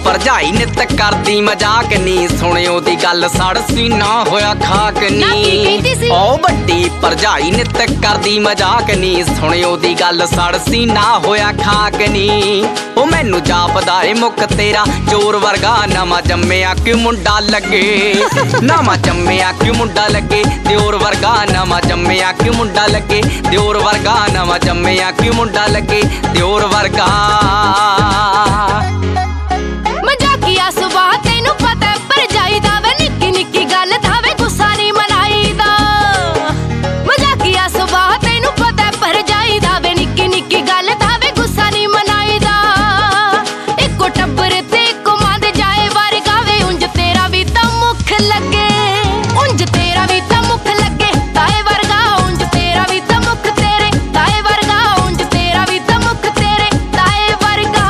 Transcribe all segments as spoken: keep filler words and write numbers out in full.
भरजाई नित करदी मजाक नी, सुनियो दी गल सड़ सीना होया खाक नी। ओ बड्डी भरजाई नित करदी मजाक नी, सुनियो दी गल सड़ सीना होया खाक नी। ओ मैनू जापदा ए मुक तेरा चोर वर्गा, नवा जम्मिया क्यों मुंडा लगे, नवा जम्मिया क्यों मुंडा लगे दियोर वर्गा, नवा जम्मिया क्यों मुंडा लगे दियोर वर्गा, नवा जम्मिया क्यों मुंडा लगे दियोर वर्गा। मजाकिया सुभाऽ तैनू पता भरजाई दा वे, निक्की निक्की गल दा वे गुस्सा नहीं मनाईदा। मजाकिया सुभाऽ तैनू पता भरजाई दा वे, निक्की निक्की गल दा वे गुस्सा नहीं मनाईदा। इक्को टब्बर ते इक्को मंद जाए वर्गा वे, उंज तेरा भी तां मुख लगे, उंज तेरा भी तां मुख लगे ताए वर्गा, उंज तेरा भी तां मुख तेरे ताए वर्गा, उंज तेरा भी तां मुख तेरे ताए वर्गा।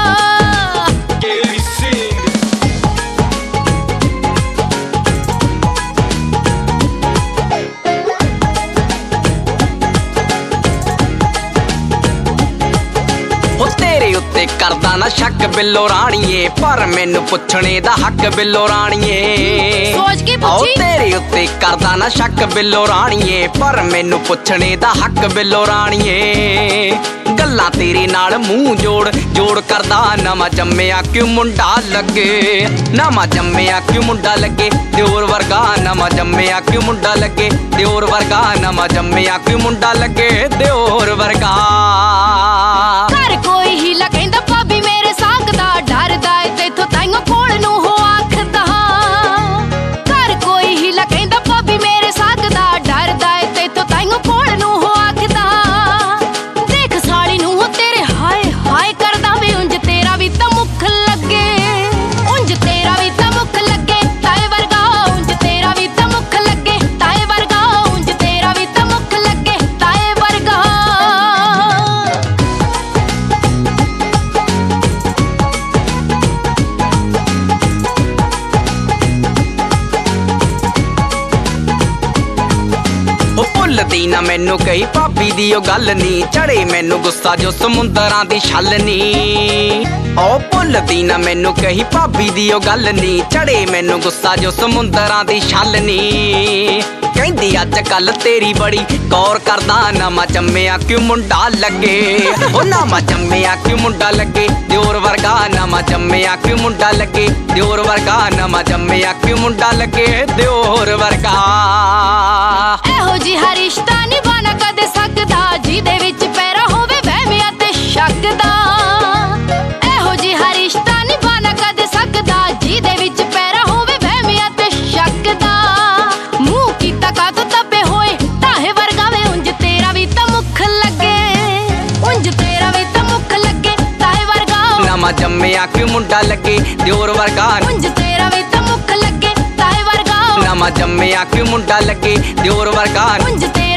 तेरे उत्ते करदा ना शक बिल्लो राणीए, पर मैनू पुछणे दा हक बिल्लो राणीए। सोच के ओ तेरे उत्ते करदा ना शक बिल्लो राणीए, पर मैनू पुछणे दा हक बिल्लो राणीए। गल्लां तेरे नाल मूंह जोड़ जोड़ करदा, नवा जम्मिया क्यों मुंडा लगे, नवा जम्मिया क्यों मुंडा लगे दियोर वर्गा, नवा जम्मिया क्यों मुंडा लगे दियोर वर्गा, नवा जम्मिया क्यों मुंडा लगे दियोर वर्गा। घर कोई हीला कहंदा भाभी मेरे साग दा, डरदा ए तेथों ताइयों कोल नूं हो आखदा। घर कोई हीला कहंदा भाभी मेरे साग दा, डरदा ए तेथों ताइयों कोल नूं हो आखदा। देख साली नूं हो तेरे हाय हाय करदा वे, उंज तेरा भी तां मुख लगे, उंज तेरा भी तां मुख लगे ताए वर्गा, उंज तेरा भी तां मुख लगे ताए वर्गा, उंज तेरा भी तां मुख लगे ताए वर्गा। भुलदी ना मैनू कही भाभी दी ओ गल नी, चढ़े मैनू गुस्सा जो समुंदरां दी छल नी। ओ भुलदी ना मैनू कही भाभी दी ओ गल नी, चढ़े मैनू गुस्सा जो समुंदरां दी छल नी। कहंदी अज कल तेरी बड़ी गौर करदा, नवा जम्मिया क्यों मुंडा लगे, ओ नवा जम्मिया क्यों मुंडा लगे दियोर वर्गा, नवा जम्मिया क्यों मुंडा लगे दियोर वर्गा, नवा जम्मिया क्यों मुंडा लगे दियोर वर्गा। एहो जिहा रिश्ता निभाना कदे सकदा, जिहदे विच पैरा होवे वहमिया ते शक दा। एहो जिहा रिश्ता निभाना कदे सकदा, जिहदे विच पैरा होवे वहमिया ते शक दा। मूंह कीता कातों तपे होए ताहे वर्गा वे, उंज तेरा भी तां मुख लगे, उंज तेरा भी तां मुख लगे ताहे वर्गा। नवा जम्मिया क्यों मुंडा लगे दियोर वर्गा, उंज तेरा भी तां मुख लगे ताहे वर्गा। नवा जम्मिया क्यों मुंडा लगे दियोर वर्गा, उंज तेरा